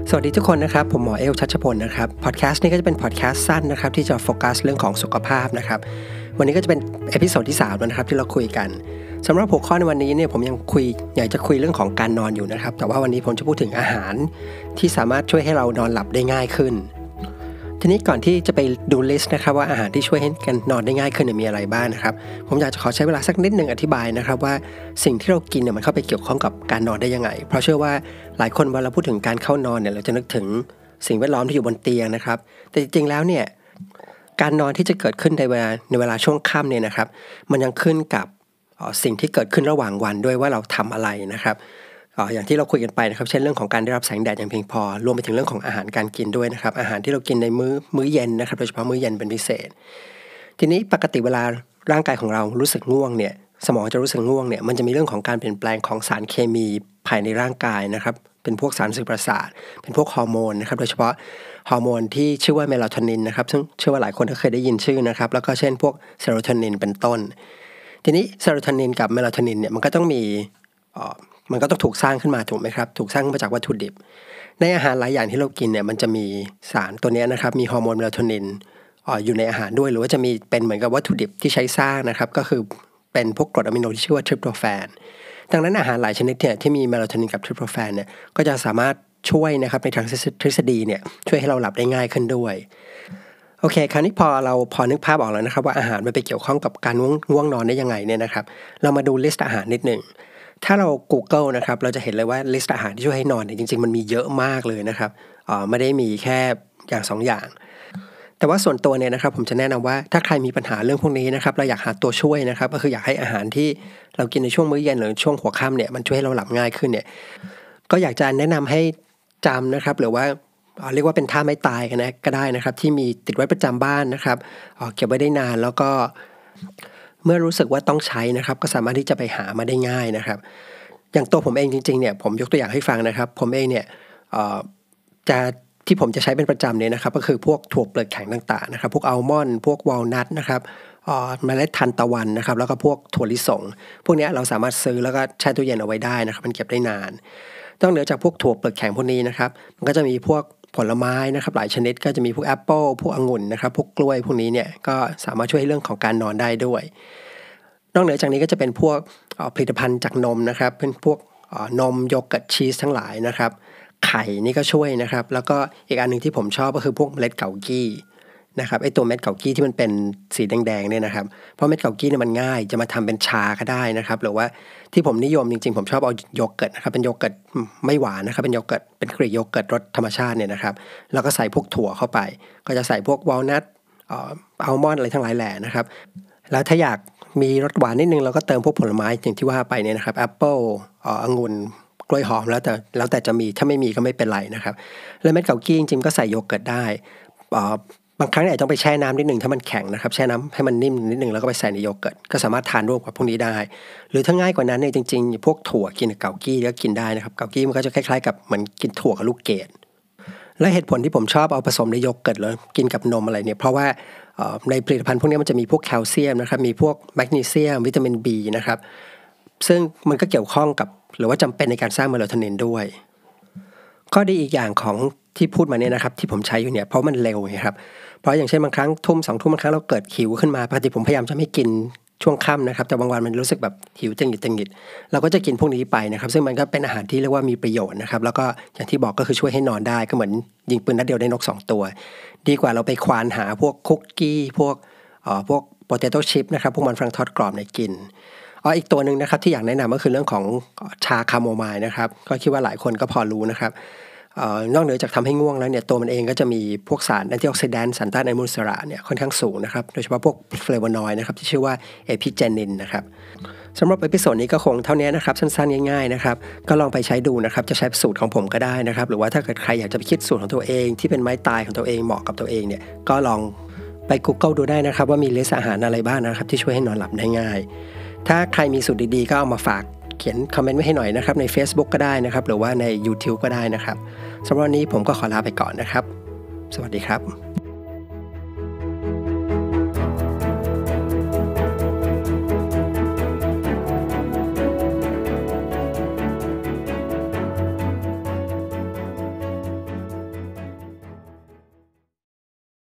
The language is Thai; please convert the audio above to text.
สวัสดีทุกคนนะครับผมหมอเอลชัชพลนะครับพอดแคสต์นี้ก็จะเป็นพอดแคสต์สั้นนะครับที่จะโฟกัสเรื่องของสุขภาพนะครับวันนี้ก็จะเป็นเอพิโซดที่3แล้วนะครับที่เราคุยกันสำหรับหัวข้อในวันนี้เนี่ยผมยังอยากจะคุยเรื่องของการนอนอยู่นะครับแต่ว่าวันนี้ผมจะพูดถึงอาหารที่สามารถช่วยให้เรานอนหลับได้ง่ายขึ้นทีนี้ก่อนที่จะไปดูลิสต์นะครับว่าอาหารที่ช่วยให้กันนอนได้ง่ายขึ้นมีอะไรบ้างนะครับผมอยากจะขอใช้เวลาสักนิดนึงอธิบายนะครับว่าสิ่งที่เรากินเนี่ยมันเข้าไปเกี่ยวข้องกับการนอนได้ยังไงเพราะเชื่อว่าหลายคนเวลาพูดถึงการเข้านอนเนี่ยเราจะนึกถึงสิ่งแวดล้อมที่อยู่บนเตียงนะครับแต่จริงๆแล้วเนี่ยการนอนที่จะเกิดขึ้นในเวลาช่วงค่ำเนี่ยนะครับมันยังขึ้นกับสิ่งที่เกิดขึ้นระหว่างวันด้วยว่าเราทำอะไรนะครับอย่างที่เราคุยกันไปนะครับเช่นเรื่องของการได้รับแสงแดดอย่างเพียงพอรวมไปถึงเรื่องของอาหารการกินด้วยนะครับอาหารที่เรากินในมื้อเย็นนะครับโดยเฉพาะมื้อเย็นเป็นพิเศษทีนี้ปกติเวลาร่างกายของเรารู้สึกง่วงเนี่ยสมองจะรู้สึกง่วงเนี่ยมันจะมีเรื่องของการเปลี่ยนแปลงของสารเคมีภายในร่างกายนะครับเป็นพวกสารสื่อประสาทเป็นพวกฮอร์โมนนะครับโดยเฉพาะฮอร์โมนที่ชื่อว่าเมลาโทนินนะครับซึ่งเชื่อว่าหลายคนก็เคยได้ยินชื่อนะครับแล้วก็เช่นพวกเซโรโทนินเป็นต้นทีนี้เซโรโทนินกับเมลาโทนินเนี่ยมันก็ต้องถูกสร้างขึ้นมาถูกไหมครับถูกสร้างมาจากวัตถุดิบในอาหารหลายอย่างที่เรากินเนี่ยมันจะมีสารตัวนี้นะครับมีฮอร์โมนเมลาโทนินอยู่ในอาหารด้วยหรือว่าจะมีเป็นเหมือนกับวัตถุดิบที่ใช้สร้างนะครับก็คือเป็นพวกกรดอะมิโนที่ชื่อว่าทริปโตแฟนดังนั้นอาหารหลายชนิดเนี่ยที่มีเมลาโทนินกับทริปโตแฟนเนี่ยก็จะสามารถช่วยนะครับในทางทฤษฎีเนี่ยช่วยให้เราหลับได้ง่ายขึ้นด้วยโอเคคราวนี้พอนึกภาพออกแล้วนะครับว่าอาหารมันไปเกี่ยวข้องกับการง่วงนอนได้ยังไงเนี่ยนะครับเรามาดูลิสต์อาหารนิดนึงถ้าเรา Google นะครับเราจะเห็นเลยว่าลิสต์อาหารที่ช่วยให้นอนเนี่ยจริงๆมันมีเยอะมากเลยนะครับไม่ได้มีแค่อย่าง2อย่างแต่ว่าส่วนตัวเนี่ยนะครับผมจะแนะนำว่าถ้าใครมีปัญหาเรื่องพวกนี้นะครับเราอยากหาตัวช่วยนะครับก็คืออยากให้อาหารที่เรากินในช่วงมื้อเย็นหรือช่วงหัวค่ำเนี่ยมันช่วยให้เราหลับง่ายขึ้นเนี่ยก็อยากจะแนะนำให้จำนะครับหรือว่าเรียกว่าเป็นท่าไม้ตายกันนะก็ได้นะครับที่มีติดไว้ประจำบ้านนะครับเก็บไว้ได้นานแล้วก็เมื่อรู้สึกว่าต้องใช้นะครับก็สามารถที่จะไปหามาได้ง่ายนะครับอย่างตัวผมเองจริงๆเนี่ยผมยกตัวอย่างให้ฟังนะครับผมเองเนี่ยที่ผมจะใช้เป็นประจำเนี่ยนะครับก็คือพวกถั่วเปลือกแข็งต่างๆนะครับพวกอัลมอนด์พวกวอลนัทนะครับเมล็ดทานตะวันนะครับแล้วก็พวกถั่วลิสงพวกนี้เราสามารถซื้อแล้วก็แช่ตู้เย็นเอาไว้ได้นะครับมันเก็บได้นานนอกเหนือจากพวกถั่วเปลือกแข็งพวกนี้นะครับมันก็จะมีพวกผลไม้นะครับหลายชนิดก็จะมีพวกแอปเปิลพวกองุ่นนะครับพวกกล้วยพวกนี้เนี่ยก็สามารถช่วยเรื่องของการนอนได้ด้วยนอกเหนือจากนี้ก็จะเป็นพวกผลิตภัณฑ์จากนมนะครับเป็นพวกนมโยเกิร์ตชีสทั้งหลายนะครับไข่นี่ก็ช่วยนะครับแล้วก็อีกอันนึงที่ผมชอบก็คือพวกเมล็ดเกากี้นะครับไอตัวเม็ดเกากี้ที่มันเป็นสีแดงๆเนี่ยนะครับเพราะเม็ดเกากี้เนี่ยมันง่ายจะมาทำเป็นชาก็ได้นะครับหรือว่าที่ผมนิยมจริงๆผมชอบเอาโยเกิร์ตนะครับเป็นโยเกิร์ตไม่หวานนะครับเป็นโยเกิร์ตเป็นกรีกโยเกิร์ตรสธรรมชาติเนี่ยนะครับแล้วก็ใส่พวกถั่วเข้าไปก็จะใส่พวกวอลนัทอัลมอนด์อะไรทั้งหลายแหล่นะครับแล้วถ้าอยากมีรสหวานนิดนึงเราก็เติมพวกผลไม้อย่างที่ว่าไปเนี่ยนะครับแอปเปิลองุ่นกล้วยหอมแล้วแต่จะมีถ้าไม่มีก็ไม่เป็นไรนะครับแล้วเม็ดเกากี้จริงๆก็ใส่โยเกิร์ตได้บางครั้งเนี่ยต้องไปแช่น้ำนิดนึงถ้ามันแข็งนะครับแช่น้ำให้มันนิ่มนิดนึงแล้วก็ไปใส่ในโยเกิร์ตก็สามารถทานร่วมกับพวกนี้ได้หรือถ้าง่ายกว่านั้นเนี่ยจริงๆพวกถั่วกินกับเกากี้ก็กินได้นะครับเกากี้มันก็จะคล้ายๆกับเหมือนกินถั่วกับลูกเกดและเหตุผลที่ผมชอบเอาผสมในโยเกิร์ตแล้วกินกับนมอะไรเนี่ยเพราะว่าในผลิตภัณฑ์พวกนี้มันจะมีพวกแคลเซียมนะครับมีพวกแมกนีเซียมวิตามิน B นะครับซึ่งมันก็เกี่ยวข้องกับหรือว่าจำเป็นในการสร้างเมลาโทนินด้วยข้อดีอีกอย่างของที่พูดมาเนี่ยนะครับที่ผมใช้อยู่เนี่ยเพราะมันเร็วไงครับเพราะอย่างเช่นบางครั้งทุ่ม2 ทุ่มบางครั้งเราเกิดหิวขึ้นมาปกติผมพยายามจะไม่กินช่วงค่ำนะครับแต่บางวันมันรู้สึกแบบหิวจังหงิดเราก็จะกินพวกนี้ไปนะครับซึ่งมันก็เป็นอาหารที่เรียกว่ามีประโยชน์นะครับแล้วก็อย่างที่บอกก็คือช่วยให้นอนได้ก็เหมือนยิงปืนนัดเดียวได้นก2ตัวดีกว่าเราไปควานหาพวกคุกกี้พวกโปเตโต้ชิพนะครับพวกมันฝรั่งทอดกรอบในกินอีกตัวนึงนะครับที่อยากแนะนำก็คือเรื่องของชาคาโมไมล์นะครับก็คิดว่าหลายคนก็พอรู้นะครับนอกเหนือจากทำให้ง่วงแล้วเนี่ยตัวมันเองก็จะมีพวกสารแอนตี้ออกซิแดนต์สารต้านอนุมูลอิสระเนี่ยค่อนข้างสูงนะครับโดยเฉพาะพวกเฟลโวนอยด์นะครับที่ชื่อว่าเอพิเจนินนะครับสำหรับเอพิโซดนี้ก็คงเท่านี้นะครับสั้นๆง่ายๆนะครับก็ลองไปใช้ดูนะครับจะใช้สูตรของผมก็ได้นะครับหรือว่าถ้าเกิดใครอยากจะไปคิดสูตรของตัวเองที่เป็นไม้ตายของตัวเองเหมาะกับตัวเองเนี่ยก็ลองไป Google ดูได้นะครับว่ามีลิสต์อาหารอะไรบ้างนะครับที่ช่วยให้นอนหลับได้ง่ายถ้าใครมีสูตรดีๆก็เอามาฝากเขียนคอมเมนต์ไว้ให้หน่อยนะครับใน Facebook ก็ได้นะครับหรือว่าใน YouTube ก็ได้นะครับสำหรับวันนี้ผมก็ขอลาไปก่อนนะครับสวัสดีครับ